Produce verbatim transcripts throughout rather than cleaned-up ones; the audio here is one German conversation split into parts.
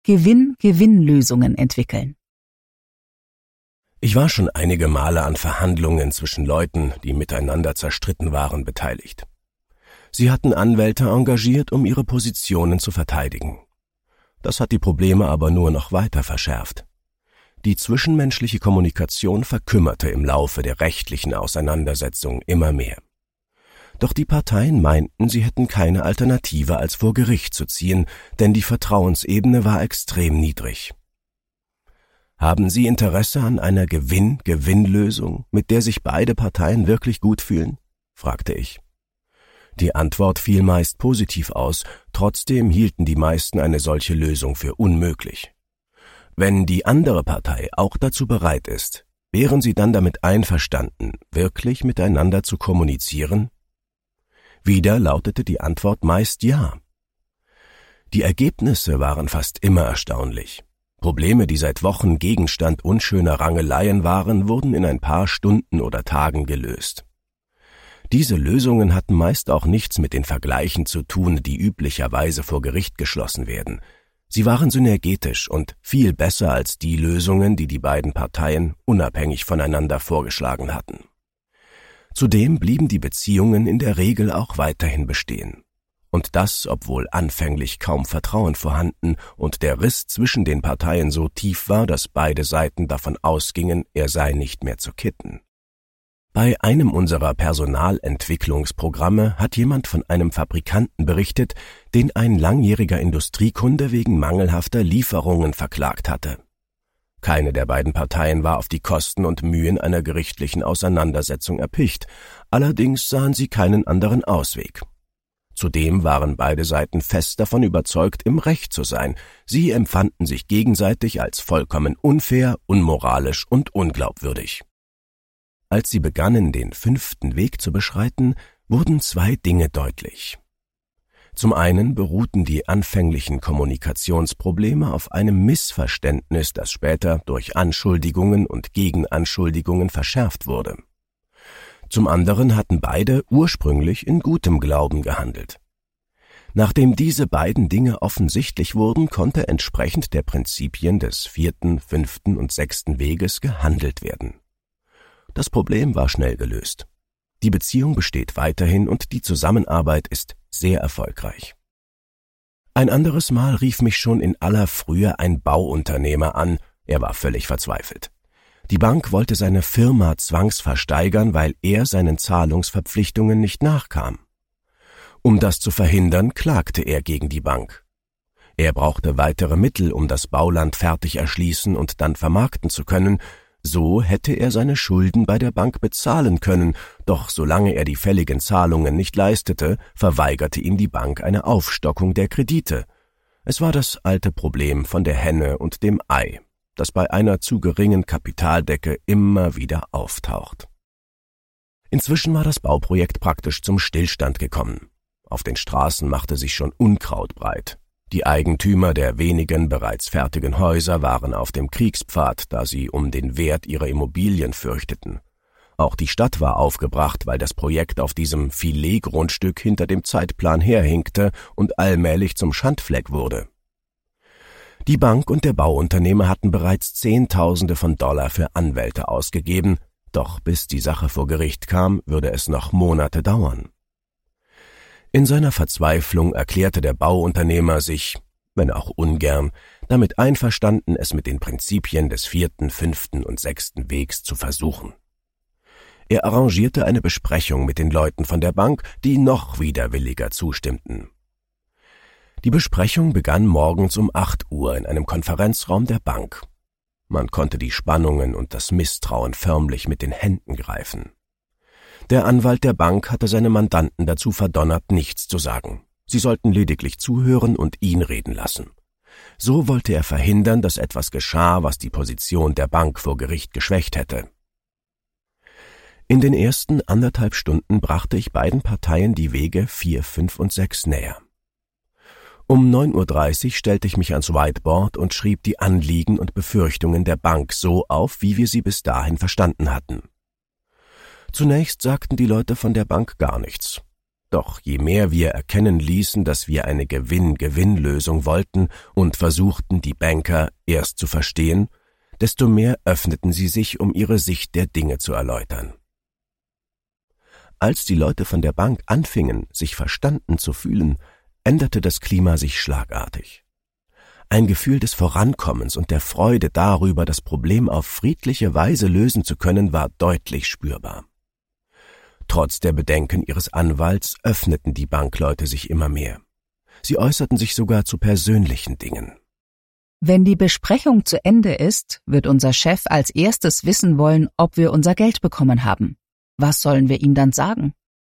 Gewinn-Gewinn-Lösungen entwickeln. Ich war schon einige Male an Verhandlungen zwischen Leuten, die miteinander zerstritten waren, beteiligt. Sie hatten Anwälte engagiert, um ihre Positionen zu verteidigen. Das hat die Probleme aber nur noch weiter verschärft. Die zwischenmenschliche Kommunikation verkümmerte im Laufe der rechtlichen Auseinandersetzung immer mehr. Doch die Parteien meinten, sie hätten keine Alternative, als vor Gericht zu ziehen, denn die Vertrauensebene war extrem niedrig. Haben Sie Interesse an einer Gewinn-Gewinn-Lösung, mit der sich beide Parteien wirklich gut fühlen? Fragte ich. Die Antwort fiel meist positiv aus, trotzdem hielten die meisten eine solche Lösung für unmöglich. Wenn die andere Partei auch dazu bereit ist, wären Sie dann damit einverstanden, wirklich miteinander zu kommunizieren? Wieder lautete die Antwort meist ja. Die Ergebnisse waren fast immer erstaunlich. Probleme, die seit Wochen Gegenstand unschöner Rangeleien waren, wurden in ein paar Stunden oder Tagen gelöst. Diese Lösungen hatten meist auch nichts mit den Vergleichen zu tun, die üblicherweise vor Gericht geschlossen werden. Sie waren synergetisch und viel besser als die Lösungen, die die beiden Parteien unabhängig voneinander vorgeschlagen hatten. Zudem blieben die Beziehungen in der Regel auch weiterhin bestehen. Und das, obwohl anfänglich kaum Vertrauen vorhanden und der Riss zwischen den Parteien so tief war, dass beide Seiten davon ausgingen, er sei nicht mehr zu kitten. Bei einem unserer Personalentwicklungsprogramme hat jemand von einem Fabrikanten berichtet, den ein langjähriger Industriekunde wegen mangelhafter Lieferungen verklagt hatte. Keine der beiden Parteien war auf die Kosten und Mühen einer gerichtlichen Auseinandersetzung erpicht, allerdings sahen sie keinen anderen Ausweg. Zudem waren beide Seiten fest davon überzeugt, im Recht zu sein. Sie empfanden sich gegenseitig als vollkommen unfair, unmoralisch und unglaubwürdig. Als sie begannen, den fünften Weg zu beschreiten, wurden zwei Dinge deutlich. Zum einen beruhten die anfänglichen Kommunikationsprobleme auf einem Missverständnis, das später durch Anschuldigungen und Gegenanschuldigungen verschärft wurde. Zum anderen hatten beide ursprünglich in gutem Glauben gehandelt. Nachdem diese beiden Dinge offensichtlich wurden, konnte entsprechend der Prinzipien des vierten, fünften und sechsten Weges gehandelt werden. Das Problem war schnell gelöst. Die Beziehung besteht weiterhin und die Zusammenarbeit ist sehr erfolgreich. Ein anderes Mal rief mich schon in aller Frühe ein Bauunternehmer an, er war völlig verzweifelt. Die Bank wollte seine Firma zwangsversteigern, weil er seinen Zahlungsverpflichtungen nicht nachkam. Um das zu verhindern, klagte er gegen die Bank. Er brauchte weitere Mittel, um das Bauland fertig erschließen und dann vermarkten zu können. So hätte er seine Schulden bei der Bank bezahlen können, doch solange er die fälligen Zahlungen nicht leistete, verweigerte ihm die Bank eine Aufstockung der Kredite. Es war das alte Problem von der Henne und dem Ei, das bei einer zu geringen Kapitaldecke immer wieder auftaucht. Inzwischen war das Bauprojekt praktisch zum Stillstand gekommen. Auf den Straßen machte sich schon Unkraut breit. Die Eigentümer der wenigen bereits fertigen Häuser waren auf dem Kriegspfad, da sie um den Wert ihrer Immobilien fürchteten. Auch die Stadt war aufgebracht, weil das Projekt auf diesem Filetgrundstück hinter dem Zeitplan herhinkte und allmählich zum Schandfleck wurde. Die Bank und der Bauunternehmer hatten bereits Zehntausende von Dollar für Anwälte ausgegeben, doch bis die Sache vor Gericht kam, würde es noch Monate dauern. In seiner Verzweiflung erklärte der Bauunternehmer sich, wenn auch ungern, damit einverstanden, es mit den Prinzipien des vierten, fünften und sechsten Wegs zu versuchen. Er arrangierte eine Besprechung mit den Leuten von der Bank, die noch widerwilliger zustimmten. Die Besprechung begann morgens um acht Uhr in einem Konferenzraum der Bank. Man konnte die Spannungen und das Misstrauen förmlich mit den Händen greifen. Der Anwalt der Bank hatte seine Mandanten dazu verdonnert, nichts zu sagen. Sie sollten lediglich zuhören und ihn reden lassen. So wollte er verhindern, dass etwas geschah, was die Position der Bank vor Gericht geschwächt hätte. In den ersten anderthalb Stunden brachte ich beiden Parteien die Wege vier, fünf und sechs näher. Um neun Uhr dreißig stellte ich mich ans Whiteboard und schrieb die Anliegen und Befürchtungen der Bank so auf, wie wir sie bis dahin verstanden hatten. Zunächst sagten die Leute von der Bank gar nichts. Doch je mehr wir erkennen ließen, dass wir eine Gewinn-Gewinn-Lösung wollten und versuchten, die Banker erst zu verstehen, desto mehr öffneten sie sich, um ihre Sicht der Dinge zu erläutern. Als die Leute von der Bank anfingen, sich verstanden zu fühlen, änderte das Klima sich schlagartig. Ein Gefühl des Vorankommens und der Freude darüber, das Problem auf friedliche Weise lösen zu können, war deutlich spürbar. Trotz der Bedenken ihres Anwalts öffneten die Bankleute sich immer mehr. Sie äußerten sich sogar zu persönlichen Dingen. Wenn die Besprechung zu Ende ist, wird unser Chef als erstes wissen wollen, ob wir unser Geld bekommen haben. Was sollen wir ihm dann sagen?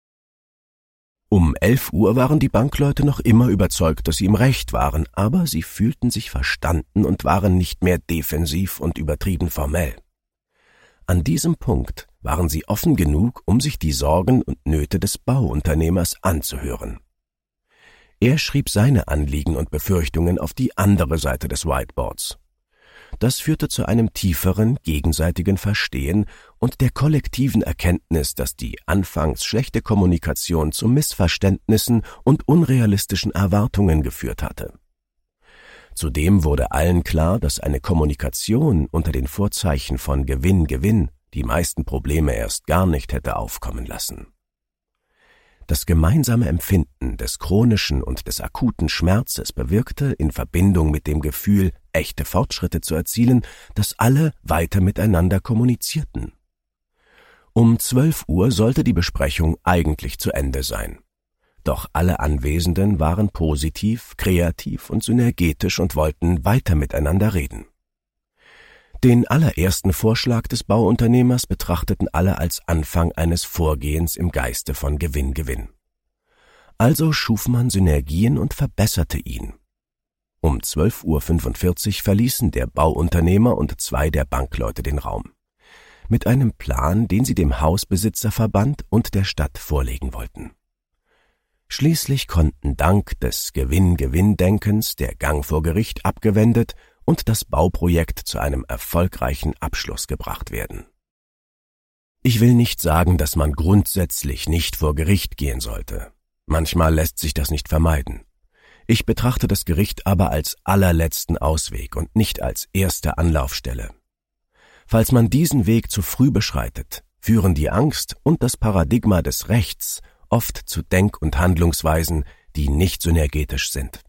Um elf Uhr waren die Bankleute noch immer überzeugt, dass sie im Recht waren, aber sie fühlten sich verstanden und waren nicht mehr defensiv und übertrieben formell. An diesem Punkt waren sie offen genug, um sich die Sorgen und Nöte des Bauunternehmers anzuhören. Er schrieb seine Anliegen und Befürchtungen auf die andere Seite des Whiteboards. Das führte zu einem tieferen, gegenseitigen Verstehen und der kollektiven Erkenntnis, dass die anfangs schlechte Kommunikation zu Missverständnissen und unrealistischen Erwartungen geführt hatte. Zudem wurde allen klar, dass eine Kommunikation unter den Vorzeichen von Gewinn-Gewinn die meisten Probleme erst gar nicht hätte aufkommen lassen. Das gemeinsame Empfinden des chronischen und des akuten Schmerzes bewirkte, in Verbindung mit dem Gefühl, echte Fortschritte zu erzielen, dass alle weiter miteinander kommunizierten. Um zwölf Uhr sollte die Besprechung eigentlich zu Ende sein. Doch alle Anwesenden waren positiv, kreativ und synergetisch und wollten weiter miteinander reden. Den allerersten Vorschlag des Bauunternehmers betrachteten alle als Anfang eines Vorgehens im Geiste von Gewinn-Gewinn. Also schuf man Synergien und verbesserte ihn. Um zwölf Uhr fünfundvierzig verließen der Bauunternehmer und zwei der Bankleute den Raum. Mit einem Plan, den sie dem Hausbesitzerverband und der Stadt vorlegen wollten. Schließlich konnten dank des Gewinn-Gewinn-Denkens der Gang vor Gericht abgewendet und das Bauprojekt zu einem erfolgreichen Abschluss gebracht werden. Ich will nicht sagen, dass man grundsätzlich nicht vor Gericht gehen sollte. Manchmal lässt sich das nicht vermeiden. Ich betrachte das Gericht aber als allerletzten Ausweg und nicht als erste Anlaufstelle. Falls man diesen Weg zu früh beschreitet, führen die Angst und das Paradigma des Rechts oft zu Denk- und Handlungsweisen, die nicht synergetisch sind.